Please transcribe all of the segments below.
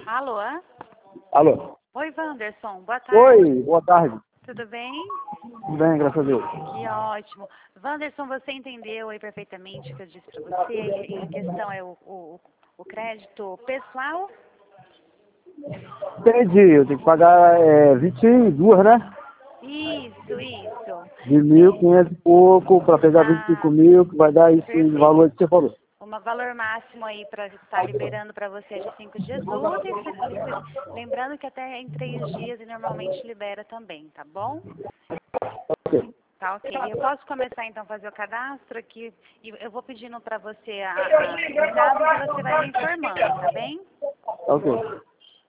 Alô? Alô? Oi, Wanderson. Boa tarde. Oi, boa tarde. Tudo bem? Tudo bem, graças a Deus. Que ótimo. Wanderson, você entendeu aí perfeitamente o que eu disse para você? E a questão é o crédito pessoal? Entendi, eu tenho que pagar 22, né? Isso. De 1.500 e pouco para pegar 25 mil, que vai dar esse Perfeito. valor que você falou. Um valor máximo aí para estar liberando para você de 5 dias úteis. Lembrando que até em 3 dias e normalmente libera também, tá bom? Ok. Tá, ok. Eu posso começar então a fazer o cadastro aqui e eu vou pedindo para você os dados e você vai me informando, tá bem? Ok.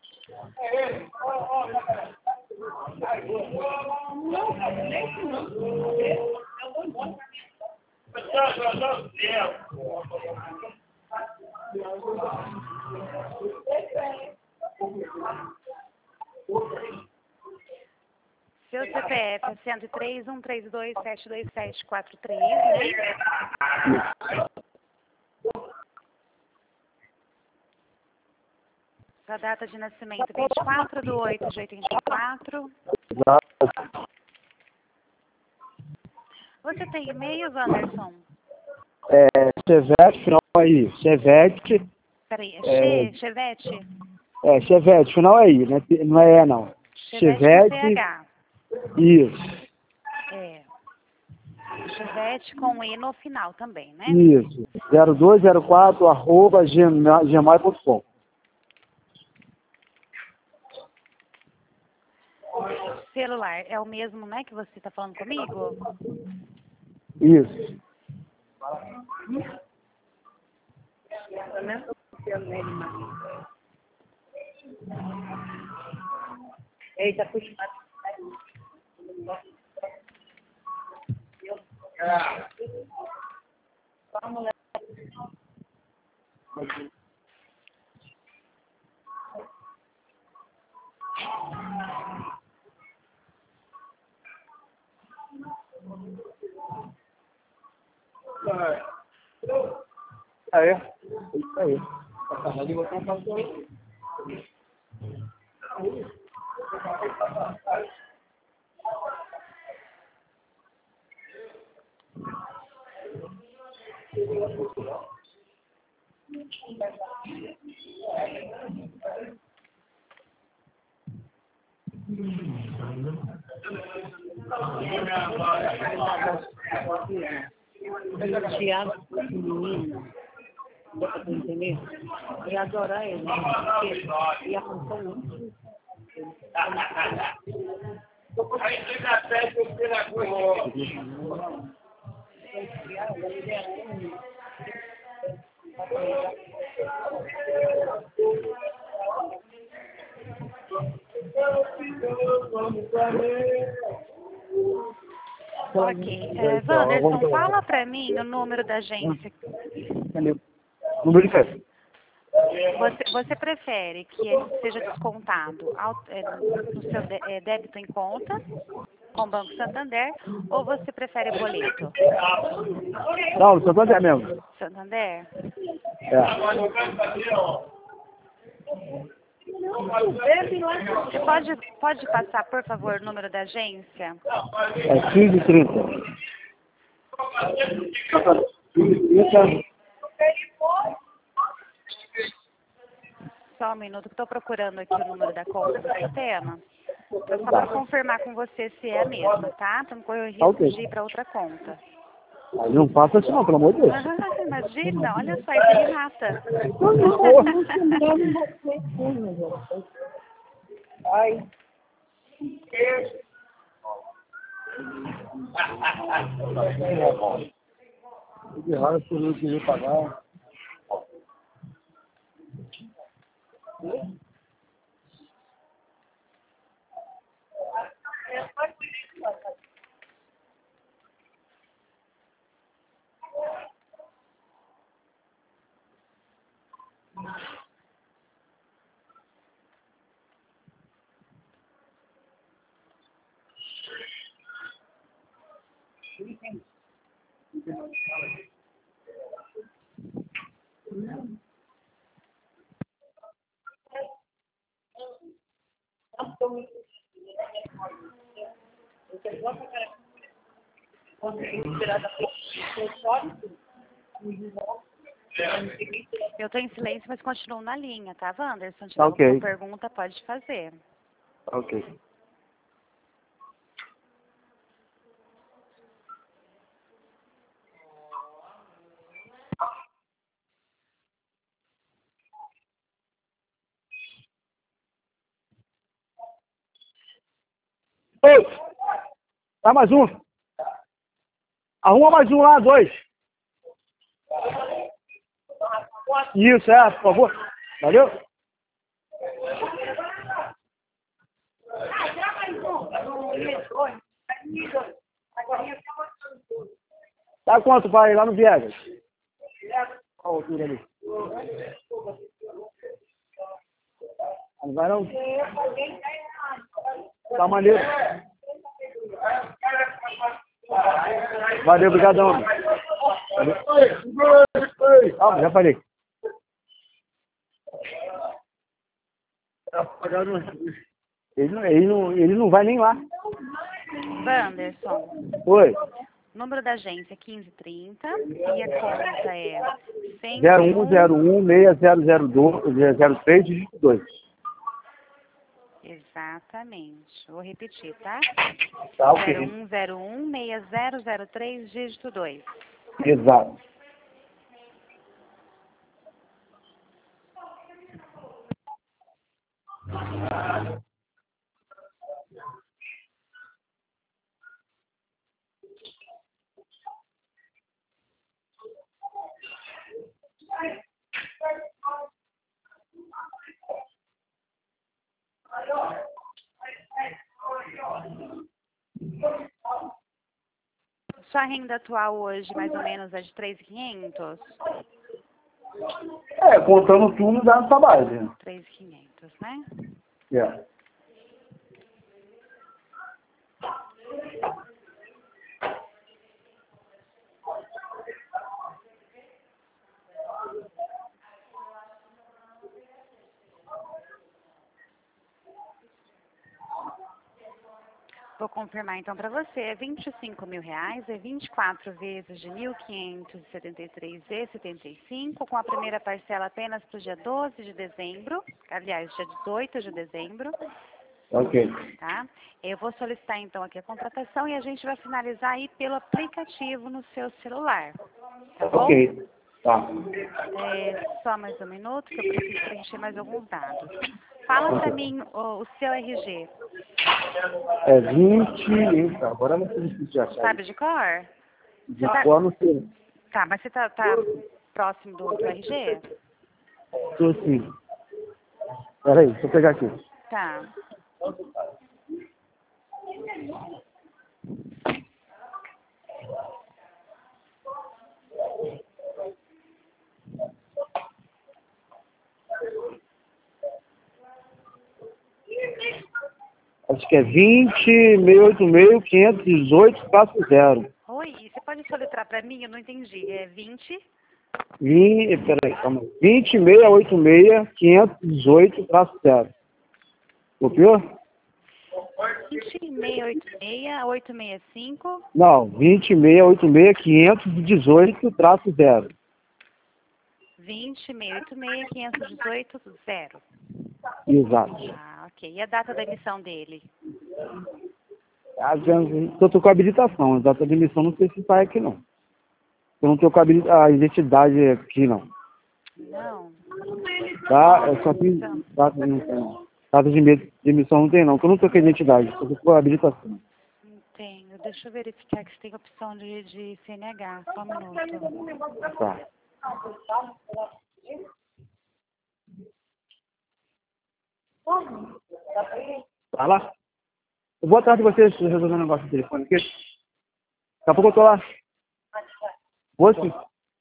Seu CPF é 103.132.72743, né? Sua data de nascimento 24/8/84. Exato. Você tem e-mail, Wanderson? Chevette, final aí. Chevette. Peraí, Chevette? Chevette, final aí, né? Não é não. Chevette com Chevette. CH. Isso. É. Chevette com E no final também, né? Isso. 0204@gmail.com. Celular é o mesmo, né, que você está falando comigo? Isso. Eita, puxa. Vamos lá. Aí. Isso aí. Tiago, menino, dá pra tu entender? Ia adorar ele, né? Porque ia contar muito. Ok. Wanderson, fala para mim o número da agência. Número de festa. Você prefere que ele seja descontado no seu débito em conta, com o Banco Santander, ou você prefere boleto? Não, só é mesmo. Santander? Você pode passar, por favor, o número da agência? 15h30. 15h30. Só um minuto, que estou procurando aqui o número da conta do sistema. Só para confirmar com você se é a mesma, tá? Para não correr o risco de ir para outra conta. Não faça isso não, pelo amor de Deus. Imagina, olha só, isso me mata. Ai. Que raro que eu não queria pagar. Eu estou em silêncio, mas continuo na linha, tá, Wanderson? Se tiver Ok. alguma pergunta, pode fazer. Ok. Oi! Dá mais um. Arruma mais um lá, 2. Isso, por favor. Valeu? Tá quanto vai lá no Viegas? Qual a altura ali? Não vai não? Tá maneiro. Valeu, obrigadão. Ah, já falei. Ele não vai nem lá. Wanderson, Oi. número da agência é 1530 e a conta é 0101600203 dígito 2. Exatamente. Vou repetir, tá? Tá, ok. 01016003 dígito 2. Exato. Sua renda atual hoje, mais ou menos, é de 3.500? Contando tudo dá nessa base. 3.500, né? É. Vou confirmar então para você, é R$ 25.000, é 24 vezes de 1.573,75, com a primeira parcela apenas para o dia 12 de dezembro, aliás, dia 18 de dezembro, Ok. tá? Eu vou solicitar então aqui a contratação e a gente vai finalizar aí pelo aplicativo no seu celular, tá bom? Ok. Tá. Só mais um minuto que eu preciso preencher mais alguns dados. Fala para mim o seu RG. É 20. Eita, agora não sei difícil de achar. Sabe de cor? De cor não sei. Tá, mas você tá próximo do RG? Tô sim. Peraí, deixa eu pegar aqui. Tá. Acho que é 20.686.518/0. Oi, você pode soletrar para mim? Eu não entendi. É 20? Peraí, calma aí. 20.686.518/0. Copiou? 20.686.865. Não, 20.686.518/0. 20.686.518.0. Exato. Ah, ok. E a data da emissão dele? Eu tô com habilitação, a data de emissão não sei se sai aqui não. Eu não tenho com a identidade aqui não. Não. Tá? Eu só tenho data de emissão. Data de emissão não tem não, porque eu não tô com a identidade, eu tô com a habilitação. Tenho. Deixa eu verificar que você tem opção de CNH. Só um minuto. Tá. Tá lá? Eu vou atrás de vocês resolver um negócio do telefone aqui. Daqui a pouco eu tô lá. Vou sim.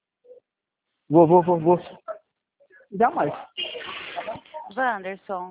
Vou. Jamais. Wanderson.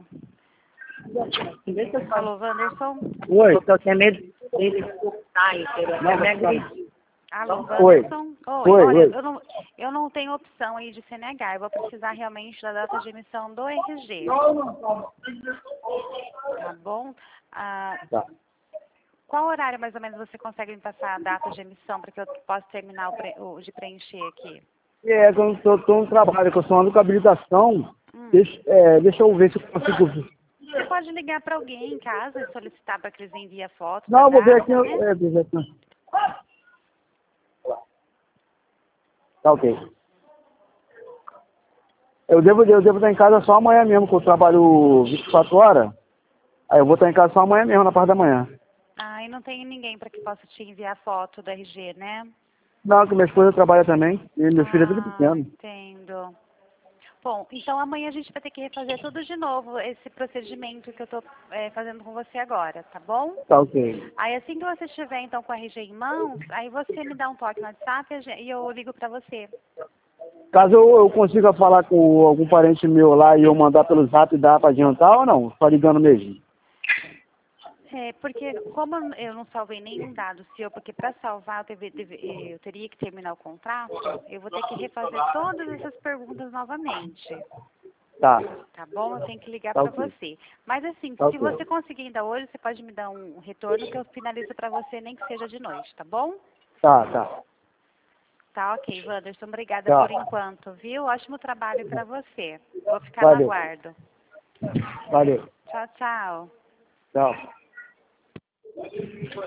Alô, Wanderson? Oi. Porque eu tenho medo dele cortar, entendeu? Não, Me agredir. Alô, Oi. Wanderson? Oi, Olha, oi. eu não tenho opção aí de CNH. Eu vou precisar realmente da data de emissão do RG. Tá bom? Tá. Qual horário mais ou menos você consegue me passar a data de emissão para que eu possa terminar de preencher aqui? Quando eu tô no trabalho, que eu só ando com habilitação, deixa eu ver se eu consigo. Você pode ligar para alguém em casa e solicitar para que eles enviem a foto. Não, eu vou ver aqui. Né? Vou ver aqui. Tá ok. Eu devo estar em casa só amanhã mesmo, que eu trabalho 24 horas. Aí eu vou estar em casa só amanhã mesmo, na parte da manhã. Ah, e não tem ninguém para que possa te enviar a foto do RG, né? Não, que minha esposa trabalha também. E meu filho é tudo pequeno. Entendo. Bom, então amanhã a gente vai ter que refazer tudo de novo, esse procedimento que eu estou fazendo com você agora, tá bom? Tá ok. Aí assim que você estiver então com a RG em mãos, aí você me dá um toque no WhatsApp e eu ligo para você. Caso eu consiga falar com algum parente meu lá e eu mandar pelo zap, dá pra adiantar ou não? Só ligando mesmo? Porque como eu não salvei nenhum dado seu, porque para salvar eu teria que terminar o contrato, eu vou ter que refazer todas essas perguntas novamente. Tá. Tá bom? Eu tenho que ligar Tá para ok. você. Mas assim, Tá se ok. você conseguir ainda hoje, você pode me dar um retorno que eu finalizo para você, nem que seja de noite, tá bom? Tá. Tá ok, Wanderson. Obrigada Tchau. por enquanto, viu? Ótimo trabalho para você. Vou ficar no Valeu. aguardo. Valeu. Tchau, tchau. Tchau.